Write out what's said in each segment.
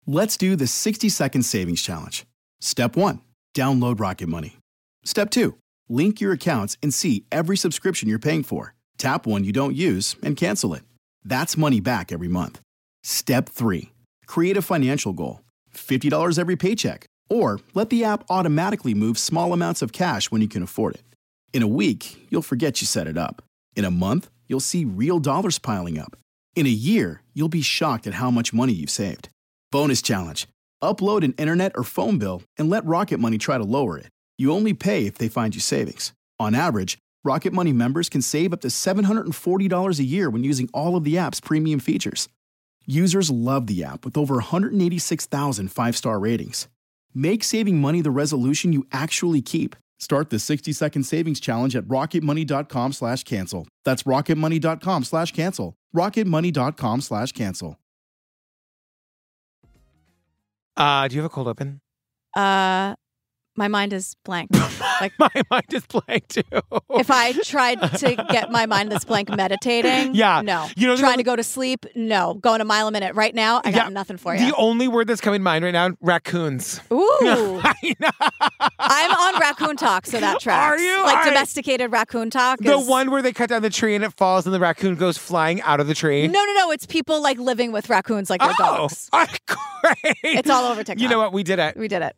Let's do the 60-second savings challenge. Step 1, download Rocket Money. Step 2, link your accounts and see every subscription you're paying for. Tap one you don't use and cancel it. That's money back every month. Step 3, create a financial goal. $50 every paycheck. Or let the app automatically move small amounts of cash when you can afford it. In a week, you'll forget you set it up. In a month, you'll see real dollars piling up. In a year, you'll be shocked at how much money you've saved. Bonus challenge. Upload an internet or phone bill and let Rocket Money try to lower it. You only pay if they find you savings. On average, Rocket Money members can save up to $740 a year when using all of the app's premium features. Users love the app with over 186,000 five-star ratings. Make saving money the resolution you actually keep. Start the 60-second savings challenge at rocketmoney.com/cancel. That's rocketmoney.com/cancel. rocketmoney.com/cancel. Do you have a cold open? My mind is blank. Like my mind is blank too. If I tried to get my mind this blank meditating, no. You know, trying to go to sleep, no. Going a mile a minute right now, I got nothing for you. The only word that's coming to mind right now, raccoons. Ooh. I know. I'm on raccoon talk, so that tracks. Are you? Like domesticated raccoon talk? The one where they cut down the tree and it falls and the raccoon goes flying out of the tree? No. It's people like living with raccoons like their dogs. Great. It's all over TikTok. You know what? We did it. We did it.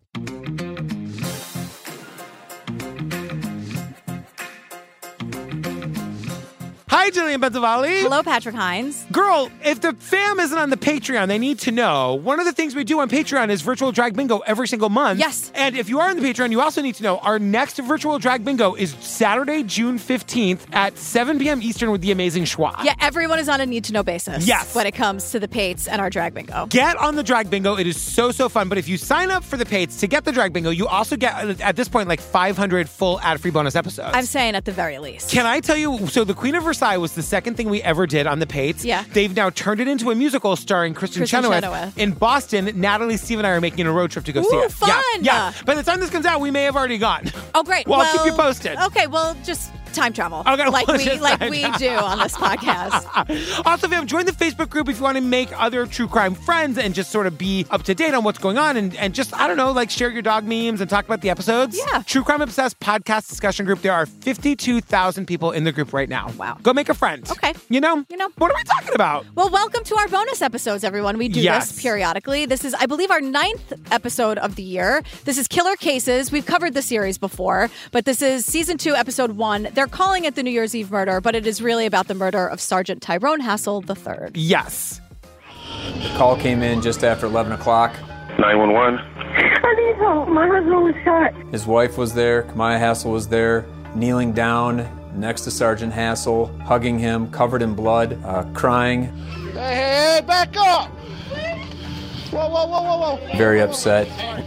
Hi, Jillian Benzavalli. Hello, Patrick Hines. Girl, if the fam isn't on the Patreon, they need to know. One of the things we do on Patreon is virtual drag bingo every single month. Yes. And if you are on the Patreon, you also need to know our next virtual drag bingo is Saturday, June 15th at 7 p.m. Eastern with the amazing Schwa. Yeah, everyone is on a need-to-know basis. Yes. When it comes to the Pates and our drag bingo. Get on the drag bingo. It is so fun. But if you sign up for the Pates to get the drag bingo, you also get, at this point, like 500 full ad-free bonus episodes. I'm saying at the very least. Can I tell you, so The Queen of Versailles was the second thing we ever did on the Pates. Yeah. They've now turned it into a musical starring Kristen Chenoweth. In Boston, Natalie, Steve, and I are making a road trip to go see it. Fun! Yeah. By the time this comes out, we may have already gone. Oh, great. Well, I'll keep you posted. Okay, well, just time travel. Okay, like well, we do on this podcast. Also, fam, join the Facebook group if you want to make other true crime friends and just sort of be up to date on what's going on and just, I don't know, like share your dog memes and talk about the episodes. Yeah. True Crime Obsessed podcast discussion group. There are 52,000 people in the group right now. Wow. Go make a friend. Okay. You know? What are we talking about? Well, welcome to our bonus episodes, everyone. We do this periodically. This is, I believe, our 9th episode of the year. This is Killer Cases. We've covered the series before, but this is season 2, episode 1. They're calling it the New Year's Eve murder, but it is really about the murder of Sergeant Tyrone Hassel III. Yes. The call came in just after 11 o'clock. 911. I need help. My husband was shot. His wife was there. Kamaya Hassel was there, kneeling down next to Sergeant Hassel, hugging him, covered in blood, crying. Hey, back up! Whoa. Very upset.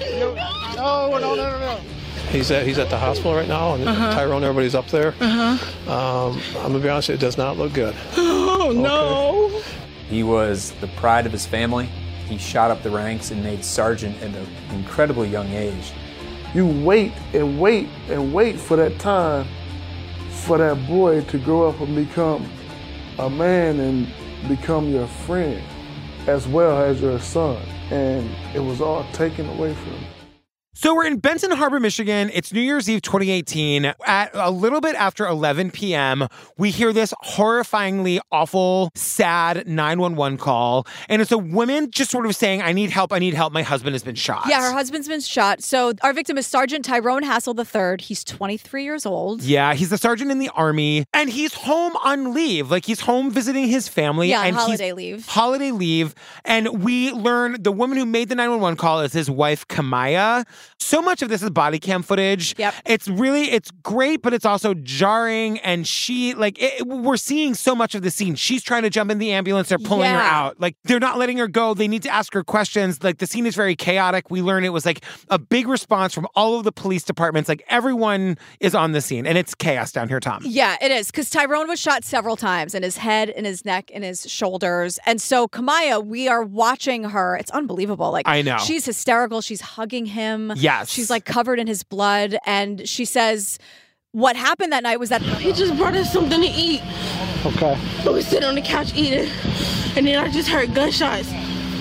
No. He's at the hospital right now, and Tyrone, everybody's up there. I'm going to be honest, it does not look good. Oh, no. He was the pride of his family. He shot up the ranks and made sergeant at an incredibly young age. You wait and wait and wait for that time for that boy to grow up and become a man and become your friend as well as your son. And it was all taken away from him. So we're in Benton Harbor, Michigan. It's New Year's Eve 2018. At a little bit after 11 p.m., we hear this horrifyingly awful, sad 911 call. And it's a woman just sort of saying, I need help. My husband has been shot. Yeah, her husband's been shot. So our victim is Sergeant Tyrone Hassel III. He's 23 years old. Yeah, he's a sergeant in the Army. And he's home on leave. Like, he's home visiting his family. Yeah, and holiday leave. Holiday leave. And we learn the woman who made the 911 call is his wife, Kamaya. So much of this is body cam footage. Yep. It's great, but it's also jarring. And we're seeing so much of the scene. She's trying to jump in the ambulance. They're pulling her out. Like, they're not letting her go. They need to ask her questions. Like, the scene is very chaotic. We learn it was like a big response from all of the police departments. Like, everyone is on the scene. And it's chaos down here, Tom. Yeah, it is. Because Tyrone was shot several times in his head, in his neck, in his shoulders. And so Kamaya, we are watching her. It's unbelievable. Like, I know. She's hysterical. She's hugging him. Yes. She's like covered in his blood. And she says what happened that night was that He just brought us something to eat. Okay. We were sitting on the couch eating, and then I just heard gunshots.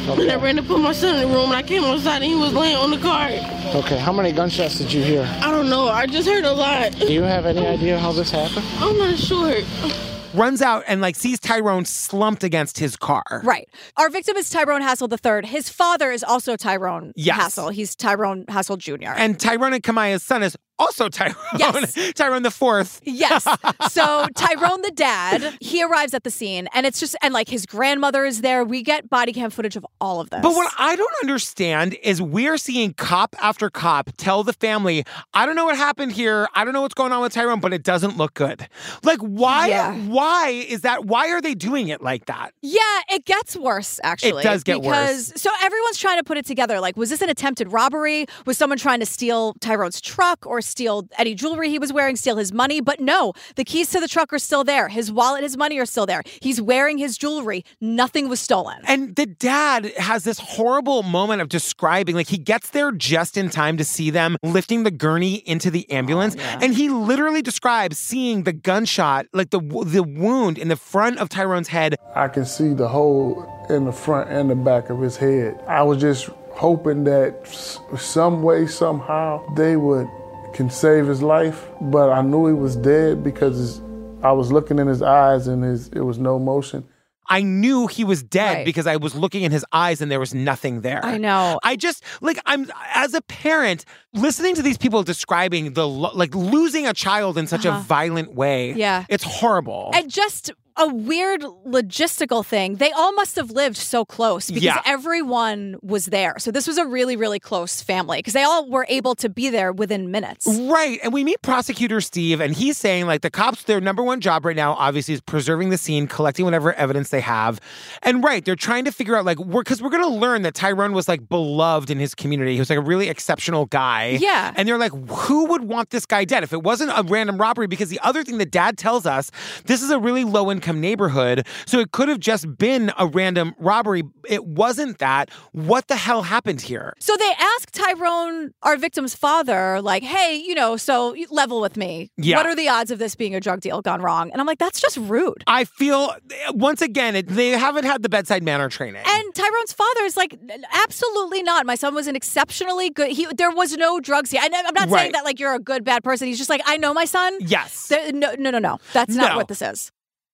And I ran to put my son in the room, and I came outside, and he was laying on the cart. Okay, how many gunshots did you hear? I don't know. I just heard a lot. Do you have any idea how this happened? I'm not sure. Runs out and sees Tyrone slumped against his car. Right. Our victim is Tyrone Hassel III. His father is also Tyrone Yes. Hassel. He's Tyrone Hassel Jr. And Tyrone and Kamaya's son is also Tyrone. Yes. Tyrone the fourth. Yes. So Tyrone, the dad, he arrives at the scene, and it's just, and his grandmother is there. We get body cam footage of all of this. But what I don't understand is we're seeing cop after cop tell the family, I don't know what happened here. I don't know what's going on with Tyrone, but it doesn't look good. Why? Yeah. Why is that? Why are they doing it like that? Yeah, it gets worse, actually. It does get worse. So everyone's trying to put it together. Was this an attempted robbery? Was someone trying to steal Tyrone's truck or steal any jewelry he was wearing, steal his money? But no, the keys to the truck are still there. His wallet, his money are still there. He's wearing his jewelry. Nothing was stolen. And the dad has this horrible moment of describing, he gets there just in time to see them lifting the gurney into the ambulance. Yeah. And he literally describes seeing the gunshot, the wound in the front of Tyrone's head. I can see the hole in the front and the back of his head. I was just hoping that some way, somehow, they can save his life. But I knew he was dead because I was looking in his eyes and it was no motion. I knew he was dead Right. because I was looking in his eyes and there was nothing there. I know. I just, I'm, as a parent, listening to these people describing losing a child in such a violent way. Yeah. It's horrible. And just a weird logistical thing. They all must have lived so close because everyone was there. So this was a really, really close family because they all were able to be there within minutes. Right. And we meet Prosecutor Steve, and he's saying, the cops, their number one job right now, obviously, is preserving the scene, collecting whatever evidence they have. And they're trying to figure out, because we're going to learn that Tyrone was, beloved in his community. He was, a really exceptional guy. Yeah. And they're like, who would want this guy dead if it wasn't a random robbery? Because the other thing that Dad tells us, this is a really low-income neighborhood, so it could have just been a random robbery. It wasn't that. What the hell happened here? So they asked Tyrone, our victim's father, hey, so level with me. Yeah. What are the odds of this being a drug deal gone wrong? And I'm like, that's just rude. I feel, once again, they haven't had the bedside manner training. And Tyrone's father is absolutely not. My son was an exceptionally good, there was no drugs here. And I'm not saying that you're a good, bad person. He's just I know my son. Yes. No. That's not what this is.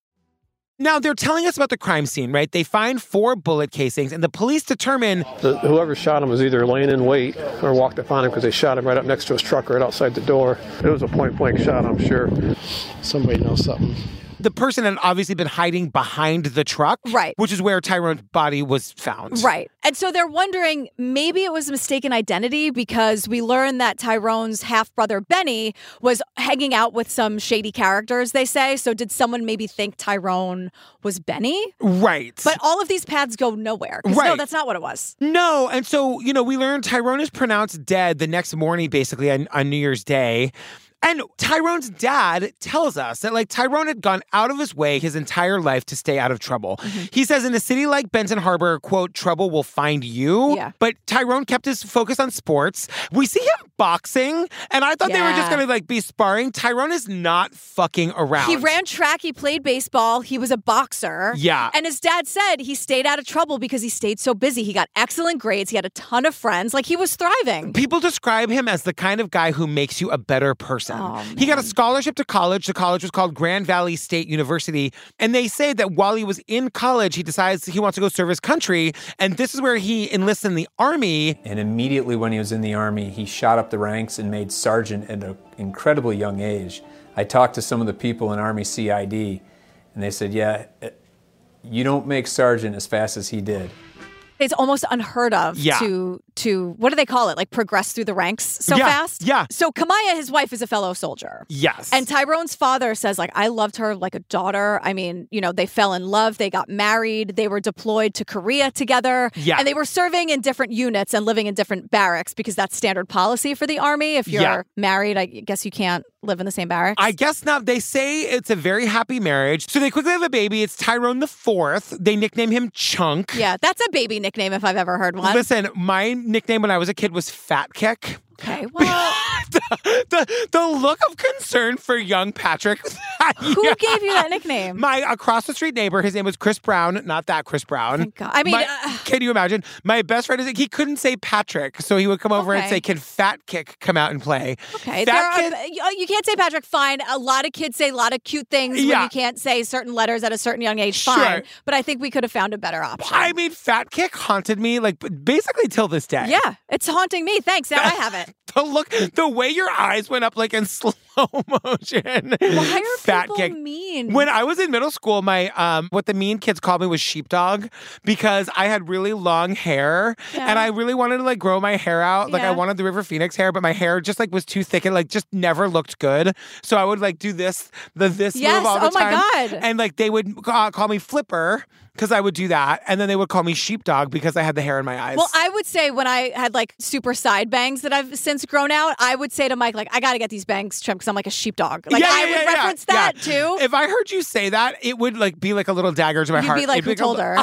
Now, they're telling us about the crime scene, right? They find 4 bullet casings, and the police determine Whoever shot him was either laying in wait or walked up on him because they shot him right up next to his truck right outside the door. It was a point-blank shot, I'm sure. Somebody knows something. the person had obviously been hiding behind the truck. Right. Which is where Tyrone's body was found. Right. And so they're wondering, maybe it was a mistaken identity because we learned that Tyrone's half-brother Benny was hanging out with some shady characters, they say. So did someone maybe think Tyrone was Benny? Right. But all of these paths go nowhere. Right. No, that's not what it was. No. And so, you know, we learned Tyrone is pronounced dead the next morning, basically on New Year's Day. And Tyrone's dad tells us that, like, Tyrone had gone out of his way his entire life to stay out of trouble. Mm-hmm. He says in a city like Benton Harbor, quote, trouble will find you. Yeah. But Tyrone kept his focus on sports. We see him boxing, and I thought they were just going to, like, be sparring. Tyrone is not fucking around. He ran track. He played baseball. He was a boxer. Yeah. And his dad said he stayed out of trouble because he stayed so busy. He got excellent grades. He had a ton of friends. Like, he was thriving. People describe him as the kind of guy who makes you a better person. Oh, he got a scholarship to college. The college was called Grand Valley State University. And they say that while he was in college, he decides he wants to go serve his country. And this is where he enlists in the Army. And immediately when he was in the Army, he shot up the ranks and made sergeant at an incredibly young age. I talked to some of the people in Army CID, and they said, yeah, you don't make sergeant as fast as he did. It's almost unheard of to what do they call it? Like progress through the ranks so fast? Yeah. So Kamaya, his wife, is a fellow soldier. Yes. And Tyrone's father says, like, I loved her like a daughter. I mean, you know, they fell in love. They got married. They were deployed to Korea together. Yeah. And they were serving in different units and living in different barracks because that's standard policy for the Army. If you're married, I guess you can't live in the same barracks. I guess not. They say it's a very happy marriage. So they quickly have a baby. It's Tyrone the Fourth. They nickname him Chunk. Yeah, that's a baby nickname if I've ever heard one. Listen, my nickname when I was a kid was Fat Kick. Okay, well... the look of concern for young Patrick. Who gave you that nickname? My across-the-street neighbor. His name was Chris Brown. Not that Chris Brown. Thank God. I mean... Can you imagine? My best friend he couldn't say Patrick, so he would come over and say, "Can Fat Kick come out and play?" Okay, you can't say Patrick. Fine. A lot of kids say a lot of cute things when you can't say certain letters at a certain young age. Fine, but I think we could have found a better option. I mean, Fat Kick haunted me like basically till this day. Yeah, it's haunting me. Thanks. Now I have it. The way your eyes went up like in slow motion. Why are Fat people Kick. mean? When I was in middle school, my what the mean kids called me was sheepdog because I had really long hair and I really wanted to like grow my hair out. Like I wanted the River Phoenix hair, but my hair just like was too thick and like just never looked good. So I would like do this move all the time. Oh my God. And like they would call me Flipper because I would do that. And then they would call me sheepdog because I had the hair in my eyes. Well, I would say when I had like super side bangs that I've since grown out, I would say to Mike, like, I got to get these bangs trimmed because I'm like a sheepdog. Like I would reference that too. If I heard you say that, it would like be like a little dagger to my heart. You'd be like, who told her?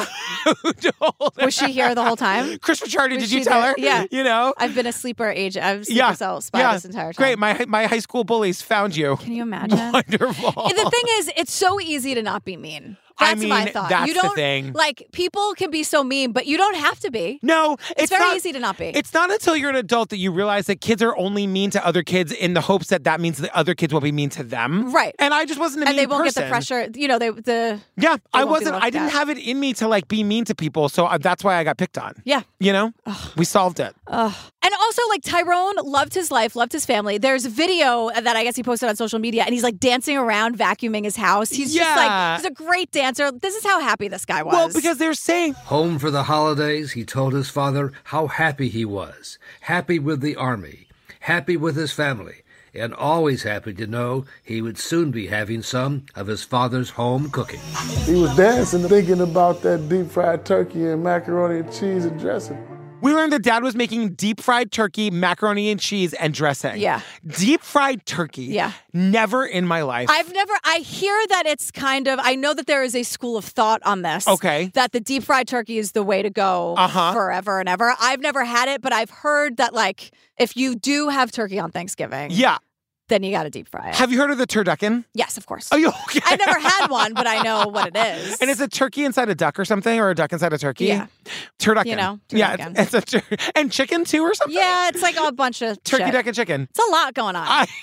Was she here the whole time? Chris Ricciardi, did you tell her? Yeah. You know? I've been a sleeper agent. I've sleeper cell spy this entire time. Great. My high school bullies found you. Can you imagine? Wonderful. The thing is, it's so easy to not be mean. That's my thought. That's you don't, the thing. Like, people can be so mean, but you don't have to be. No. It's very easy to not be. It's not until you're an adult that you realize that kids are only mean to other kids in the hopes that that means the other kids will be mean to them. Right. And I just wasn't a mean person. And they won't get the pressure. You know, Yeah, I wasn't. I didn't have it in me to like be mean to people, so that's why I got picked on. Yeah. You know? We solved it. And also, like, Tyrone loved his life, loved his family. There's a video that I guess he posted on social media, and he's like dancing around, vacuuming his house. He's just like, he's a great dancer. This is how happy this guy was. Well, because they're saying... Home for the holidays, he told his father how happy he was. Happy with the Army. Happy with his family. And always happy to know he would soon be having some of his father's home cooking. He was dancing, thinking about that deep-fried turkey and macaroni and cheese and dressing. We learned that Dad was making deep-fried turkey, macaroni and cheese, and dressing. Yeah. Deep-fried turkey. Yeah. Never in my life. I hear that it's kind of, I know that there is a school of thought on this. Okay. That the deep-fried turkey is the way to go forever and ever. I've never had it, but I've heard that, like, if you do have turkey on Thanksgiving. Yeah. Then you got to deep fry it. Have you heard of the turducken? Yes, of course. Are you okay? I've never had one, but I know what it is. And it's a turkey inside a duck or something, or a duck inside a turkey? Yeah. Turducken. You know, turducken. Yeah, it's and chicken too or something? Yeah, it's like a bunch of turkey, duck, and chicken. It's a lot going on. I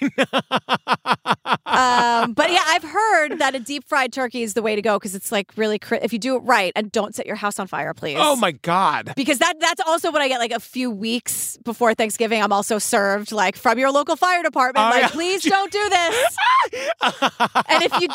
know. But yeah, I've heard that a deep fried turkey is the way to go because it's like really, if you do it right, and don't set your house on fire, please. Oh my God. Because that's also what I get like a few weeks before Thanksgiving. I'm also served like from your local fire department. Please don't do this. And if you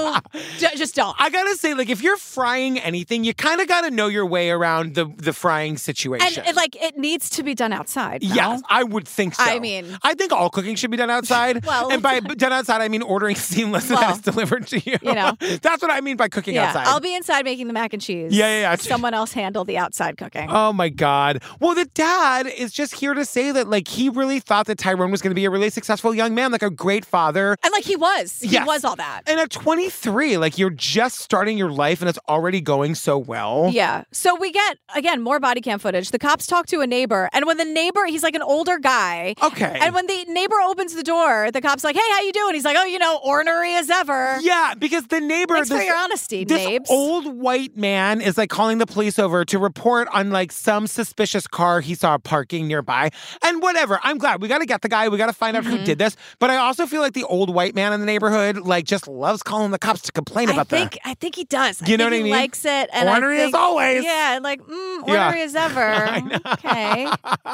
do, just don't. I gotta say, like, if you're frying anything, you kind of gotta know your way around the frying situation. And like, it needs to be done outside. No? Yes, I would think so. I mean, I think all cooking should be done outside. Well, and by done outside, I mean ordering Seamless and that it's delivered to you. You know, that's what I mean by cooking outside. I'll be inside making the mac and cheese. Yeah. Someone else handle the outside cooking. Oh my God. Well, the dad is just here to say that, like, he really thought that Tyrone was going to be a really successful young man, like a great father. And like he was. He was all that. And at 23, like, you're just starting your life and it's already going so well. Yeah. So we get, again, more body cam footage. The cops talk to a neighbor. And when the neighbor, he's like an older guy. Okay. And when the neighbor opens the door, the cop's like, hey, how you doing? He's like, oh, you know, ornery as ever. Yeah, because the neighbor... Thanks for your honesty, this Nabes. Old white man is like calling the police over to report on like some suspicious car he saw parking nearby. And whatever. I'm glad. We got to get the guy. We got to find out who did this. But I also feel like the old white man in the neighborhood like just loves calling the cops to complain about that. I think he does. You know what I mean? He likes it. And ornery as always. Yeah, like, ornery as ever. Okay.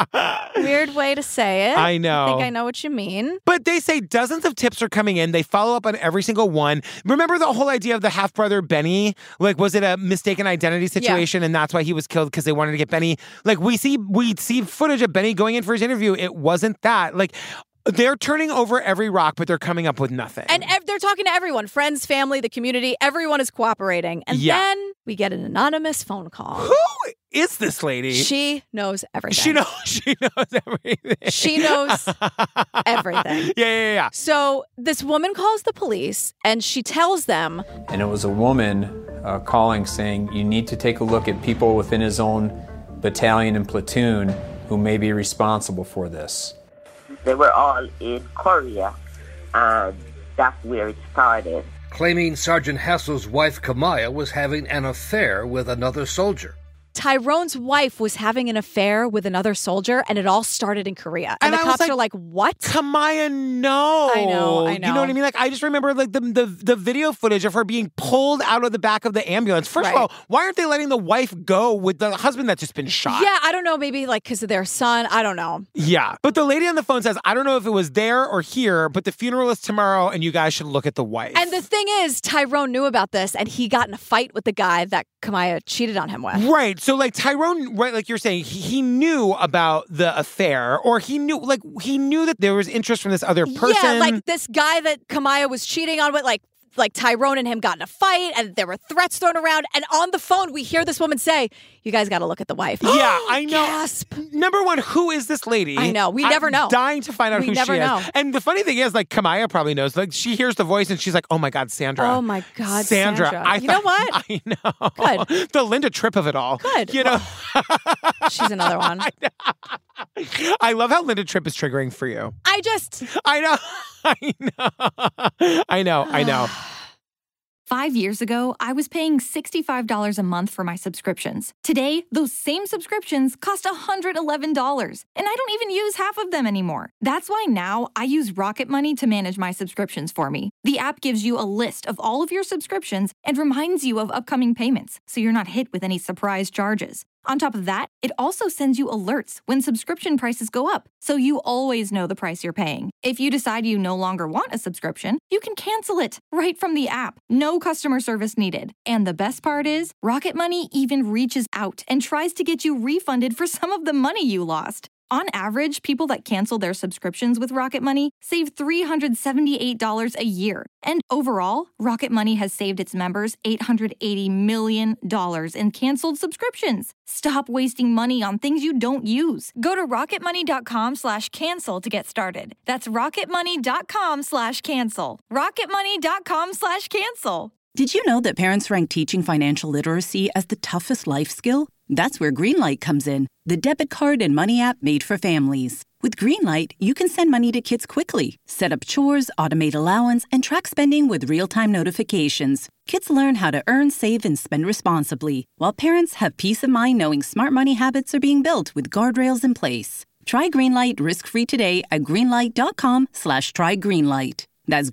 Weird way to say it. I know. I think I know what you mean. But they say dozens of tips are coming in. They follow up on every single one. Remember the whole idea of the half-brother Benny? Like, was it a mistaken identity situation and that's why he was killed because they wanted to get Benny? Like, we see footage of Benny going in for his interview. It wasn't that. Like, they're turning over every rock, but they're coming up with nothing. And they're talking to everyone, friends, family, the community. Everyone is cooperating. And then we get an anonymous phone call. Who is this lady? She knows everything. She knows everything. She knows everything. Yeah. So this woman calls the police and she tells them. And it was a woman calling saying, you need to take a look at people within his own battalion and platoon who may be responsible for this. They were all in Korea, and that's where it started. Claiming Sergeant Hassel's wife, Kamaya, was having an affair with another soldier. Tyrone's wife was having an affair with another soldier, and it all started in Korea. And the cops are like, what? Kamaya, no. I know. You know what I mean? Like, I just remember like the video footage of her being pulled out of the back of the ambulance. First of all, why aren't they letting the wife go with the husband that's just been shot? Yeah, I don't know. Maybe like because of their son. I don't know. Yeah. But the lady on the phone says, I don't know if it was there or here, but the funeral is tomorrow and you guys should look at the wife. And the thing is, Tyrone knew about this and he got in a fight with the guy that Kamaya cheated on him with. Right. So like Tyrone, right, like you're saying, he knew about the affair, or he knew that there was interest from this other person. Yeah, like this guy that Kamaya was cheating on with, like Tyrone and him got in a fight and there were threats thrown around. And on the phone, we hear this woman say, you guys got to look at the wife. Yeah, I know. Gasp. Number one, who is this lady? I know. We never know. Dying to find out who she is. Know. And the funny thing is, like, Kamaya probably knows. Like, she hears the voice and she's like, oh my God, Sandra. Oh my God, Sandra. You know what? I know. Good. The Linda Tripp of it all. Good. You know? She's another one. I love how Linda Tripp is triggering for you. I know. I know. 5 years ago, I was paying $65 a month for my subscriptions. Today, those same subscriptions cost $111, and I don't even use half of them anymore. That's why now I use Rocket Money to manage my subscriptions for me. The app gives you a list of all of your subscriptions and reminds you of upcoming payments, so you're not hit with any surprise charges. On top of that, it also sends you alerts when subscription prices go up, so you always know the price you're paying. If you decide you no longer want a subscription, you can cancel it right from the app. No customer service needed. And the best part is, Rocket Money even reaches out and tries to get you refunded for some of the money you lost. On average, people that cancel their subscriptions with Rocket Money save $378 a year. And overall, Rocket Money has saved its members $880 million in canceled subscriptions. Stop wasting money on things you don't use. Go to rocketmoney.com/cancel to get started. That's rocketmoney.com/cancel. rocketmoney.com/cancel. Did you know that parents rank teaching financial literacy as the toughest life skill? That's where Greenlight comes in, the debit card and money app made for families. With Greenlight, you can send money to kids quickly, set up chores, automate allowance, and track spending with real-time notifications. Kids learn how to earn, save, and spend responsibly, while parents have peace of mind knowing smart money habits are being built with guardrails in place. Try Greenlight risk-free today at greenlight.com/trygreenlight. That's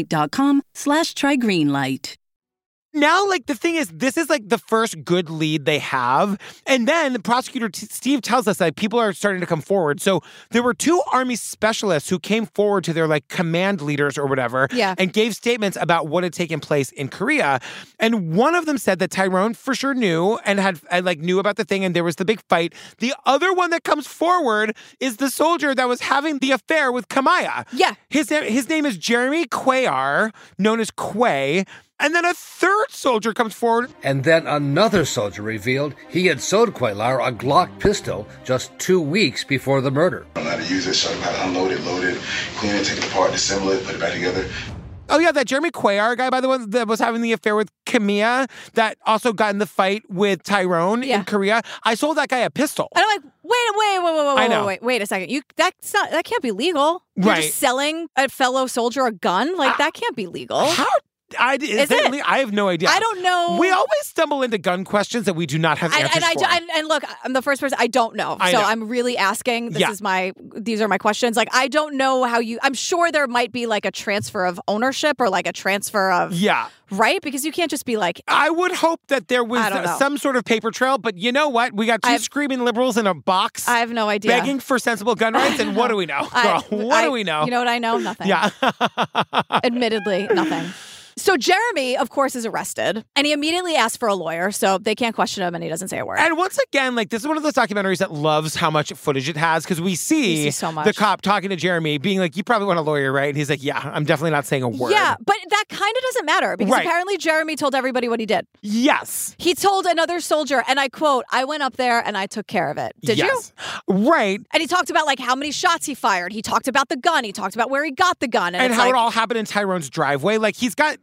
greenlight.com/trygreenlight. Now, like, the thing is, this is, like, the first good lead they have. And then the prosecutor, Steve, tells us that people are starting to come forward. So there were 2 Army specialists who came forward to their, like, command leaders or whatever and gave statements about what had taken place in Korea. And one of them said that Tyrone for sure knew and knew about the thing, and there was the big fight. The other one that comes forward is the soldier that was having the affair with Kamaya. Yeah. His name is Jeremy Cuellar, known as Quay. And then a third soldier comes forward. And then another soldier revealed he had sold Cuellar a Glock pistol just 2 weeks before the murder. I know how to use it, show him how to unload it, load it, clean it, take it apart, disassemble it, put it back together. Oh, yeah, that Jeremy Cuellar guy, by the way, that was having the affair with Kamia, that also got in the fight with Tyrone in Korea. I sold that guy a pistol. And I'm like, wait a second. That can't be legal. You're just selling a fellow soldier a gun? Like, that can't be legal. How? I have no idea. I don't know. We always stumble into gun questions that we do not have answers for. And look, I'm the first person. I don't know. I'm really asking. These are my questions. Like, I don't know how I'm sure there might be like a transfer of ownership or like a transfer of. Yeah. Right? Because you can't just be like. I would hope that there was some sort of paper trail, but you know what? We got 2 screaming liberals in a box. I have no idea. Begging for sensible gun rights, and what do we know? Girl, what do we know? You know what I know? Nothing. Yeah. Admittedly, nothing. So Jeremy, of course, is arrested, and he immediately asks for a lawyer, so they can't question him, and he doesn't say a word. And once again, like, this is one of those documentaries that loves how much footage it has, because we see so much. The cop talking to Jeremy, being like, you probably want a lawyer, right? And he's like, yeah, I'm definitely not saying a word. Yeah, but that kind of doesn't matter, because apparently Jeremy told everybody what he did. Yes. He told another soldier, and I quote, I went up there and I took care of it. Did you? Right. And he talked about, like, how many shots he fired. He talked about the gun. He talked about where he got the gun. And how it all happened in Tyrone's driveway. Like, he's got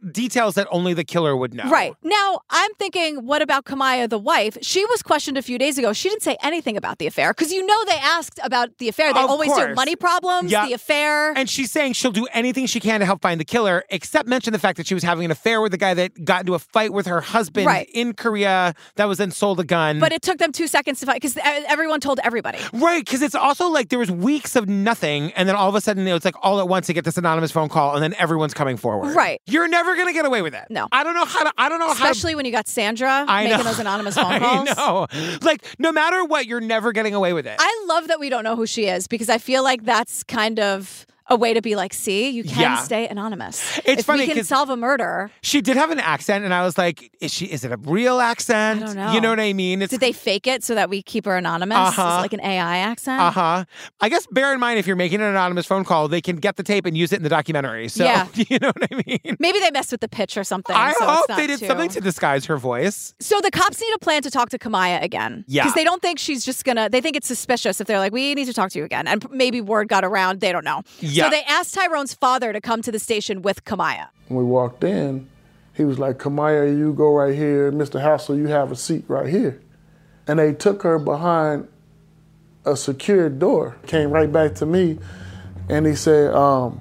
details that only the killer would know. Right. Now, I'm thinking, what about Kamaya, the wife? She was questioned a few days ago. She didn't say anything about the affair because they asked about the affair. They always do. Money problems, the affair. And she's saying she'll do anything she can to help find the killer, except mention the fact that she was having an affair with the guy that got into a fight with her husband in Korea that was then sold a gun. But it took them 2 seconds to fight because everyone told everybody. Right, because it's also like there was weeks of nothing, and then all of a sudden it's like all at once you get this anonymous phone call, and then everyone's coming forward. Right. You're never going to get away with it. No. I don't know how. Especially when you got Sandra making those anonymous phone calls. I know. Like, no matter what, you're never getting away with it. I love that we don't know who she is because I feel like that's kind of a way to be like, see, you can stay anonymous. It's funny if we can solve a murder. She did have an accent, and I was like, is it a real accent? I don't know. You know what I mean? Did they fake it so that we keep her anonymous? Is it like an AI accent? I guess bear in mind, if you're making an anonymous phone call, they can get the tape and use it in the documentary. So, you know what I mean? Maybe they messed with the pitch or something. I hope they did something to disguise her voice. So the cops need a plan to talk to Kamaya again. Yeah. Because they don't think she's just they think it's suspicious if they're like, we need to talk to you again. And maybe word got around. They don't know. Yeah. So they asked Tyrone's father to come to the station with Kamaya. When we walked in, he was like, Kamaya, you go right here. Mr. Hassel, you have a seat right here. And they took her behind a secured door. Came right back to me, and he said,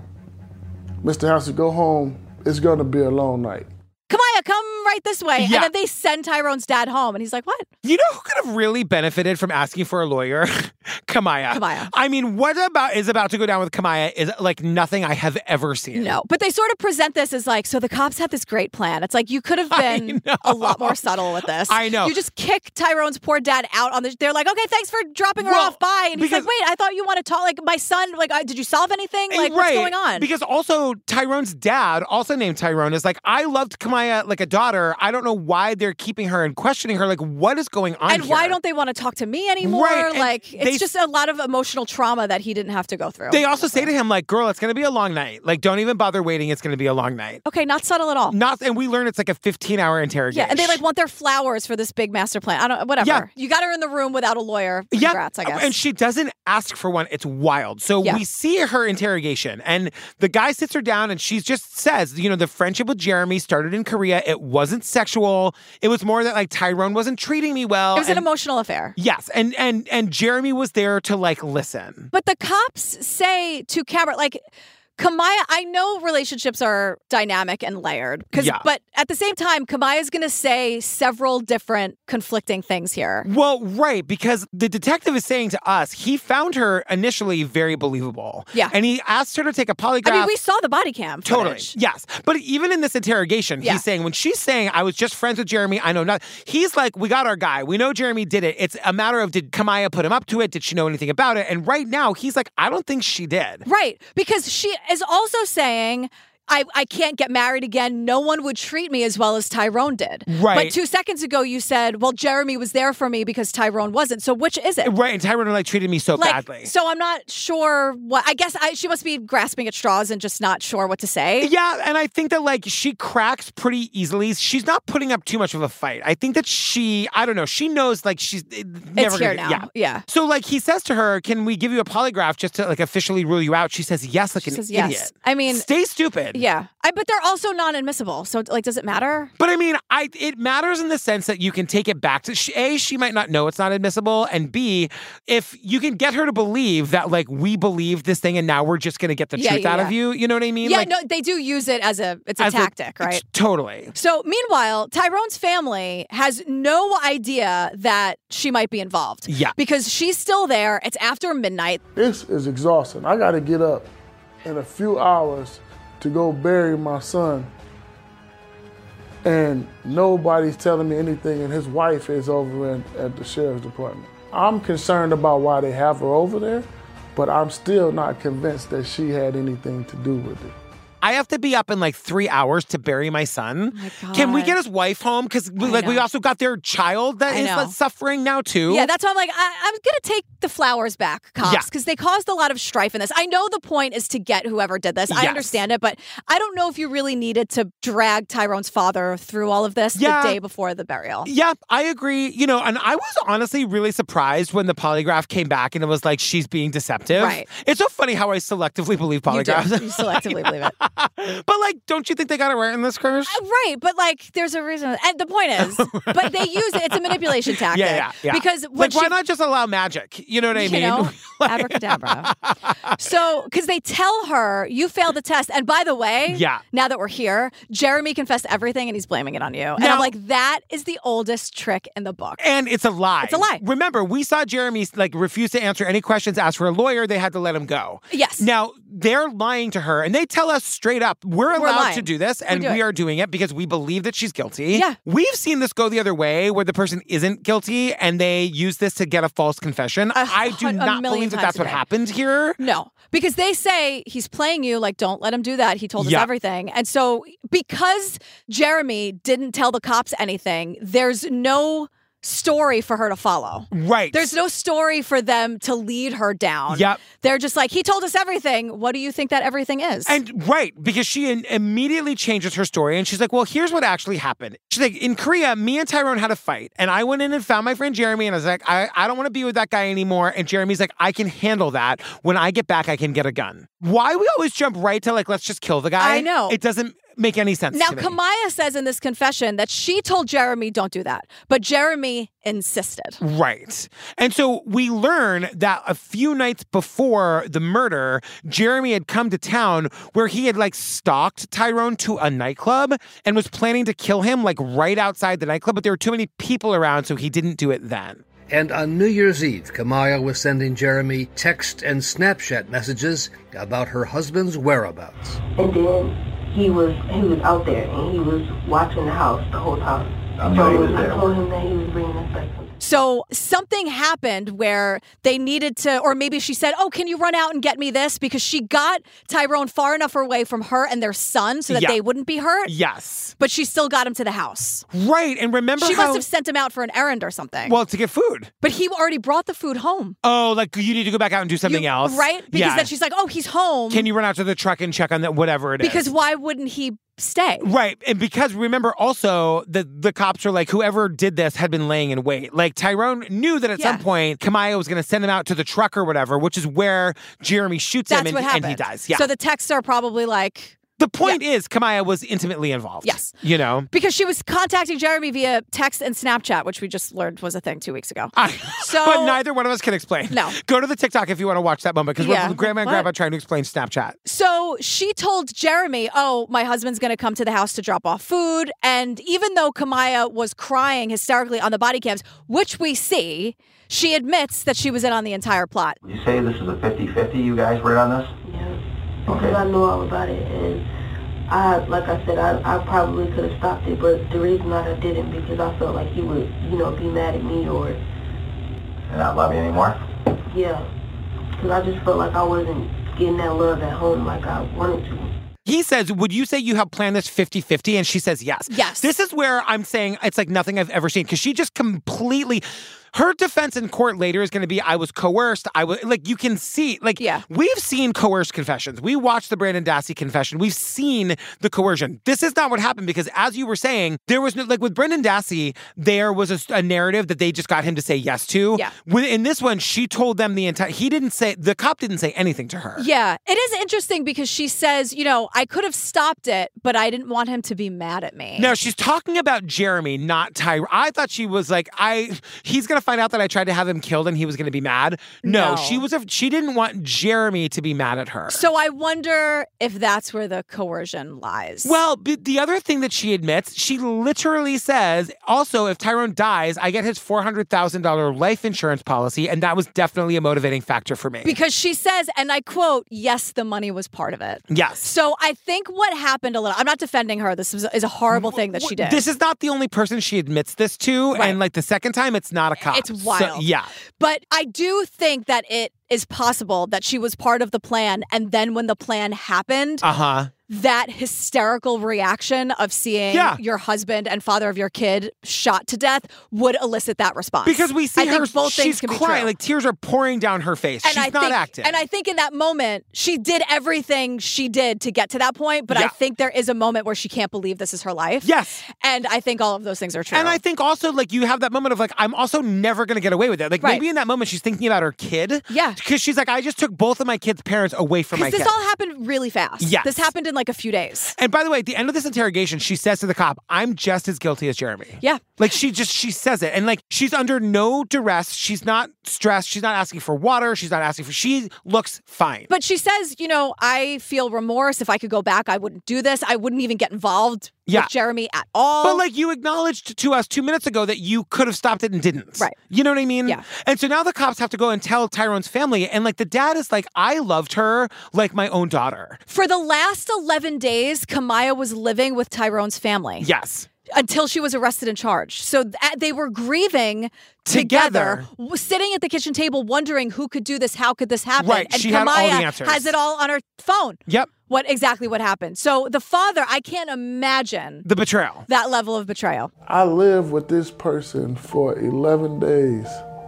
Mr. Hassel, go home. It's going to be a long night. Kamaya, come right this way. And then they send Tyrone's dad home. And he's like, what? You know who could have really benefited from asking for a lawyer? Kamaya. I mean, what is about to go down with Kamaya is like nothing I have ever seen. No, but they sort of present this as like, so the cops had this great plan. It's like, you could have been a lot more subtle with this. I know. You just kick Tyrone's poor dad out on the, they're like, okay, thanks for dropping her off, bye. And he's like, wait, I thought you want to talk, like my son, like, did you solve anything? Like, what's going on? Because also Tyrone's dad, also named Tyrone, is like, I loved Kamaya like a daughter. I don't know why they're keeping her and questioning her. Like, what is going on And why don't they want to talk to me anymore? Right. Like, it's just a lot of emotional trauma that he didn't have to go through. They also say to him, like, girl, it's going to be a long night. Like, don't even bother waiting. It's going to be a long night. Okay, not subtle at all. And we learn it's like a 15-hour interrogation. Yeah, and they like want their flowers for this big master plan. Whatever. Yeah. You got her in the room without a lawyer. Congrats, I guess. And she doesn't ask for one. It's wild. So we see her interrogation, and the guy sits her down, and she just says, the friendship with Jeremy started in Korea. It wasn't sexual. It was more that like Tyrone wasn't treating me well. It was an emotional affair. Yes, and Jeremy was there to like listen. But the cops say to camera, like, Kamaya, I know relationships are dynamic and layered, but at the same time, Kamaya's going to say several different conflicting things here. Well, right, because the detective is saying to us, he found her initially very believable. Yeah. And he asked her to take a polygraph. I mean, we saw the body cam footage. Totally, yes. But even in this interrogation, he's saying, when she's saying, I was just friends with Jeremy, I know not, he's like, we got our guy. We know Jeremy did it. It's a matter of, did Kamaya put him up to it? Did she know anything about it? And right now, he's like, I don't think she did. Right, because she is also saying, I can't get married again. No one would treat me as well as Tyrone did. Right. But 2 seconds ago, you said, well, Jeremy was there for me because Tyrone wasn't. So which is it? Right. And Tyrone like treated me so badly. So I'm not sure what, I guess she must be grasping at straws and just not sure what to say. Yeah. And I think that like she cracks pretty easily. She's not putting up too much of a fight. I think that she knows like she's never here now. Yeah. So like he says to her, can we give you a polygraph just to like officially rule you out? She says yes, like an idiot. Yes. I mean, stay stupid. Yeah. But they're also non-admissible. So, like, does it matter? But I mean, it matters in the sense that you can take it back to, A, she might not know it's not admissible. And B, if you can get her to believe that, like, we believe this thing and now we're just going to get the truth out of you. You know what I mean? Yeah, like, no, they do use it as a tactic, right? Totally. So, meanwhile, Tyrone's family has no idea that she might be involved. Yeah. Because she's still there. It's after midnight. This is exhausting. I got to get up in a few hours to go bury my son, and nobody's telling me anything, and his wife is over at the sheriff's department. I'm concerned about why they have her over there, but I'm still not convinced that she had anything to do with it. I have to be up in like 3 hours to bury my son. Oh my God. Can we get his wife home? Because we also got their child that is like, suffering now too. Yeah, that's why I'm like, I'm going to take the flowers back, cops, because they caused a lot of strife in this. I know the point is to get whoever did this. I understand it, but I don't know if you really needed to drag Tyrone's father through all of this the day before the burial. Yeah, I agree. And I was honestly really surprised when the polygraph came back and it was like, she's being deceptive. Right. It's so funny how I selectively believe polygraphs. You selectively believe it. But, like, don't you think they got it right in this curse? Right, but, like, there's a reason. And the point is, but they use it. It's a manipulation tactic. Yeah. Because like, why not just allow magic? You know what I mean? Abracadabra. So, because they tell her, you failed the test. And by the way, now that we're here, Jeremy confessed everything and he's blaming it on you. And I'm like, that is the oldest trick in the book. And it's a lie. It's a lie. Remember, we saw Jeremy, like, refuse to answer any questions, asked for a lawyer. They had to let him go. Yes. Now, they're lying to her, and they tell us straight up, we're allowed to do this, and we are doing it because we believe that she's guilty. Yeah. We've seen this go the other way, where the person isn't guilty, and they use this to get a false confession. I do not believe that that's what happened here. No, because they say he's playing you, like, don't let him do that. He told us everything. And so because Jeremy didn't tell the cops anything, there's no story for her to follow. Right. There's no story for them to lead her down. Yep. They're just like, he told us everything. What do you think that everything is? And right, because she immediately changes her story and she's like, well, here's what actually happened. She's like, in Korea, me and Tyrone had a fight and I went in and found my friend Jeremy and I was like, I don't want to be with that guy anymore. And Jeremy's like, I can handle that. When I get back, I can get a gun. Why we always jump right to, like, let's just kill the guy? I know. It doesn't make any sense now, to me. Kamaya says in this confession that she told Jeremy, don't do that. But Jeremy insisted. Right. And so we learn that a few nights before the murder, Jeremy had come to town where he had, like, stalked Tyrone to a nightclub and was planning to kill him, like, right outside the nightclub. But there were too many people around, so he didn't do it then. And on New Year's Eve, Kamaya was sending Jeremy text and Snapchat messages about her husband's whereabouts. And then he was out there and he was watching the house the whole time. I told him that he was bringing us back something. So something happened where they needed to, or maybe she said, oh, can you run out and get me this? Because she got Tyrone far enough away from her and their son so that they wouldn't be hurt. Yes. But she still got him to the house. Right. And remember she must have sent him out for an errand or something. Well, to get food. But he already brought the food home. Oh, like, you need to go back out and do something else. Right? Because then she's like, oh, he's home. Can you run out to the truck and check on that, whatever it is? Because why wouldn't he stay? Right. And because remember also the cops are like, whoever did this had been laying in wait. Like, Tyrone knew that at some point Kamaya was going to send him out to the truck or whatever, which is where Jeremy shoots him and he dies. Yeah. So the texts are probably like... The point is, Kamaya was intimately involved. Yes. You know? Because she was contacting Jeremy via text and Snapchat, which we just learned was a thing 2 weeks ago. But neither one of us can explain. No. Go to the TikTok if you want to watch that moment, because we're Grandma and Grandpa trying to explain Snapchat. So she told Jeremy, oh, my husband's going to come to the house to drop off food. And even though Kamaya was crying hysterically on the body cams, which we see, she admits that she was in on the entire plot. You say this is a 50-50, you guys were in on this? Yeah. Because I knew all about it, and like I said, I probably could have stopped it, but the reason that I didn't, because I felt like he would, be mad at me or... And not love you anymore? Yeah, because I just felt like I wasn't getting that love at home like I wanted to. He says, would you say you have planned this 50-50? And she says, yes. Yes. This is where I'm saying it's like nothing I've ever seen, because she just completely... Her defense in court later is going to be, I was coerced. You can see, we've seen coerced confessions. We watched the Brandon Dassey confession. We've seen the coercion. This is not what happened, because as you were saying, there was no, with Brendan Dassey, there was a narrative that they just got him to say yes to. Yeah. In this one, she told them the cop didn't say anything to her. Yeah. It is interesting because she says, I could have stopped it, but I didn't want him to be mad at me. No, she's talking about Jeremy, not Tyrone. I thought she was like, he's going to find out that I tried to have him killed and he was going to be mad. No. She didn't want Jeremy to be mad at her. So I wonder if that's where the coercion lies. Well, the other thing that she admits, she literally says, also, if Tyrone dies, I get his $400,000 life insurance policy, and that was definitely a motivating factor for me. Because she says, and I quote, yes, the money was part of it. Yes. So I think what happened a little, I'm not defending her, this is a horrible thing that she did. This is not the only person she admits this to, right. And the second time, it's not a cop. It's wild. So, yeah. But I do think that it is possible that she was part of the plan, and then when the plan happened, that hysterical reaction of seeing your husband and father of your kid shot to death would elicit that response. Because we see her, both she's things can crying, be true. tears are pouring down her face. And she's not acting. And I think in that moment, she did everything she did to get to that point, but I think there is a moment where she can't believe this is her life. Yes. And I think all of those things are true. And I think also, you have that moment of, I'm also never going to get away with it. Maybe in that moment, she's thinking about her kid. Yeah. Because she's like, I just took both of my kids' parents away from my kid. Because this all happened really fast. Yes. This happened in like a few days. And by the way, at the end of this interrogation, she says to the cop, I'm just as guilty as Jeremy. Yeah. Like she says it. And like she's under no duress. She's not stressed. She's not asking for water. She looks fine. But she says, I feel remorse. If I could go back, I wouldn't do this. I wouldn't even get involved with Jeremy at all. But like you acknowledged to us 2 minutes ago that you could have stopped it and didn't. Right. You know what I mean? Yeah. And so now the cops have to go and tell Tyrone's family. And like the dad is like, I loved her like my own daughter. For the last 11 days, Kamiyah was living with Tyrone's family. Yes. Until she was arrested and charged. So they were grieving together, sitting at the kitchen table, wondering who could do this, how could this happen? Right. And She had all the Kamiyah answers. has it all on her phone. Yep. Exactly what happened. So the father, I can't imagine the betrayal. That level of betrayal. I lived with this person for 11 days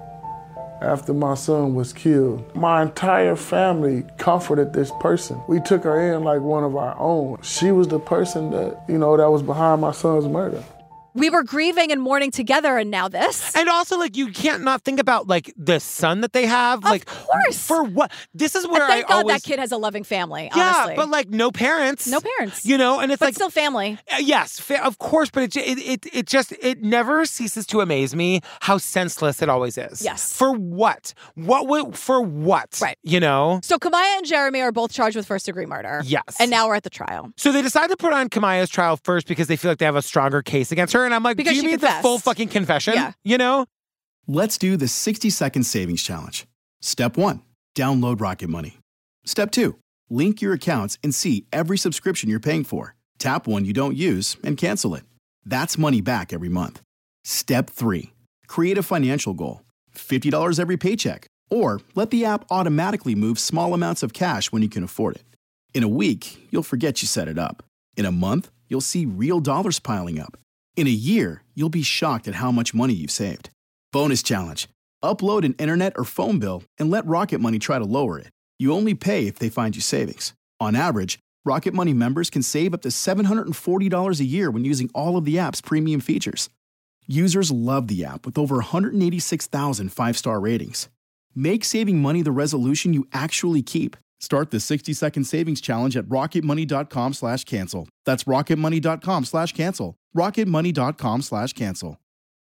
after my son was killed. My entire family comforted this person. We took her in like one of our own. She was the person that, that was behind my son's murder. We were grieving and mourning together, and now this. And also, like, you can't not think about, like, the son that they have. Of course. For what? This is where and thank I God always... that kid has a loving family, yeah, honestly. but, like, no parents. No parents. And it's but like... still family. Yes, of course, but it never ceases to amaze me how senseless it always is. Yes. For what? For what? Right. So Kamiyah and Jeremy are both charged with first-degree murder. Yes. And now we're at the trial. So they decide to put on Kamiyah's trial first because they feel like they have a stronger case against her. And I'm like, because do you need the full fucking confession? Yeah. Let's do the 60-second savings challenge. Step 1, download Rocket Money. Step 2, link your accounts and see every subscription you're paying for. Tap one you don't use and cancel it. That's money back every month. Step 3, create a financial goal. $50 every paycheck. Or let the app automatically move small amounts of cash when you can afford it. In a week, you'll forget you set it up. In a month, you'll see real dollars piling up. In a year, you'll be shocked at how much money you've saved. Bonus challenge. Upload an internet or phone bill and let Rocket Money try to lower it. You only pay if they find you savings. On average, Rocket Money members can save up to $740 a year when using all of the app's premium features. Users love the app with over 186,000 five-star ratings. Make saving money the resolution you actually keep. Start the 60-second savings challenge at rocketmoney.com/cancel. That's rocketmoney.com/cancel. rocketmoney.com/cancel.